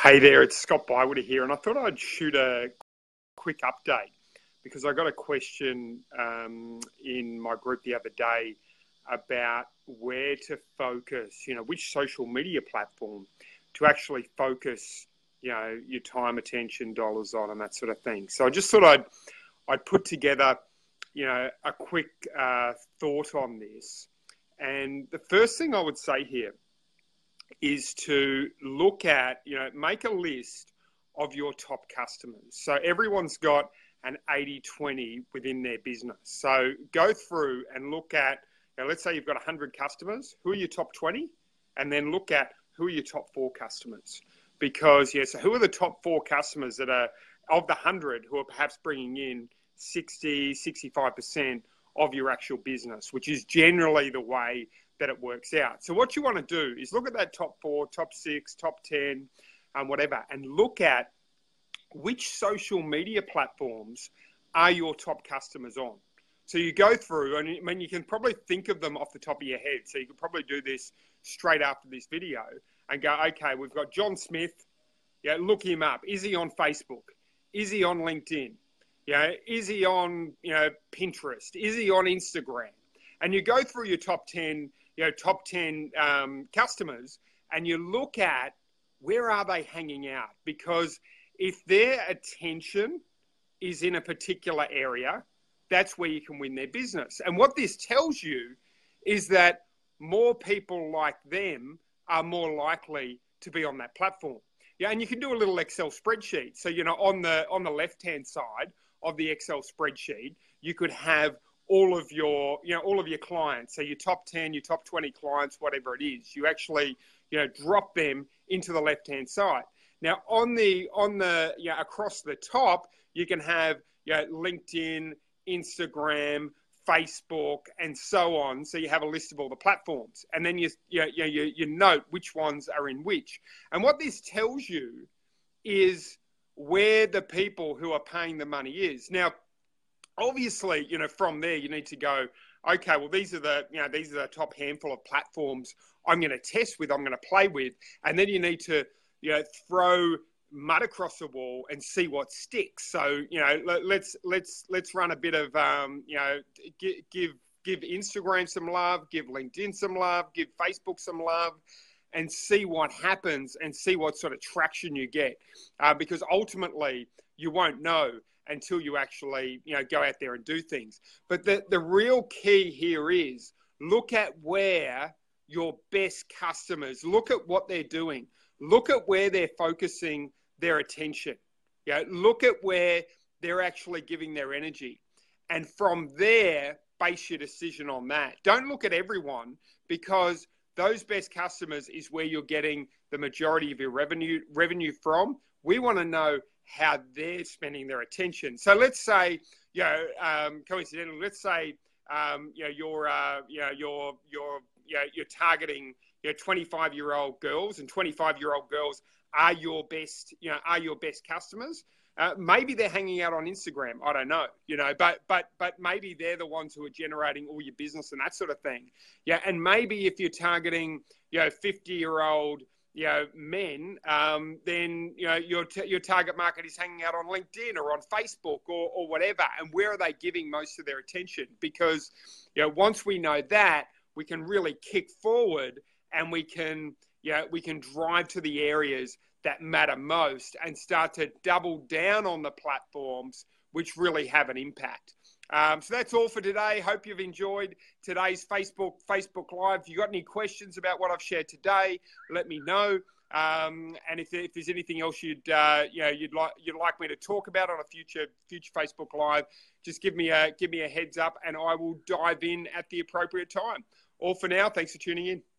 Hey there, it's Scott Bywater here, and I thought I'd shoot a quick update because I got a question in my group the other day about where to focus, which social media platform to actually focus, your time, attention, dollars on, and that sort of thing. So I just thought I'd put together, a quick thought on this. And the first thing I would say here is to look at, make a list of your top customers. So everyone's got an 80-20 within their business. So go through and look at, let's say you've got 100 customers. Who are your top 20? And then look at who are your top 4 customers. Because, so who are the top 4 customers that are, of the 100, who are perhaps bringing in 60, 65% of your actual business, which is generally the way that it works out. So what you want to do is look at that top 4, top 6, top 10, whatever, and look at which social media platforms are your top customers on. So you go through, and you can probably think of them off the top of your head. So you could probably do this straight after this video and go, okay, we've got John Smith. Look him up. Is he on Facebook? Is he on LinkedIn? Is he on, Pinterest? Is he on Instagram? And you go through your top 10, customers, and you look at where are they hanging out? Because if their attention is in a particular area, that's where you can win their business. And what this tells you is that more people like them are more likely to be on that platform. And you can do a little Excel spreadsheet. So, on the left-hand side of the Excel spreadsheet, you could have all of your clients. So your top 10, your top 20 clients, whatever it is, you actually, drop them into the left-hand side. Now on the across the top, you can have, LinkedIn, Instagram, Facebook, and so on. So you have a list of all the platforms, and then you note which ones are in which. And what this tells you is where the people who are paying the money is. Now, obviously, from there you need to go, okay, well, these are the top handful of platforms I'm going to test with, I'm going to play with, and then you need to, throw mud across the wall and see what sticks. So, let's run a bit of, give Instagram some love, give LinkedIn some love, give Facebook some love, and see what happens and see what sort of traction you get. Because ultimately you won't know until you actually, go out there and do things. But the real key here is look at where your best customers, look at what they're doing, look at where they're focusing their attention. Look at where they're actually giving their energy. And from there, base your decision on that. Don't look at everyone, because those best customers is where you're getting the majority of your revenue from. We want to know how they're spending their attention. So let's say, coincidentally, let's say, you're targeting 25-year-old girls, and 25-year-old girls are your best customers. Maybe they're hanging out on Instagram. I don't know, but maybe they're the ones who are generating all your business and that sort of thing. And maybe if you're targeting, 50-year-old, men, then, your target market is hanging out on LinkedIn or on Facebook or whatever. And where are they giving most of their attention? Because, once we know that, we can really kick forward, and we can drive to the areas that matter most and start to double down on the platforms which really have an impact. So that's all for today. Hope you've enjoyed today's Facebook Live. If you've got any questions about what I've shared today, let me know. And if there's anything else you'd like me to talk about on a future Facebook Live, just give me a heads up, and I will dive in at the appropriate time. All for now. Thanks for tuning in.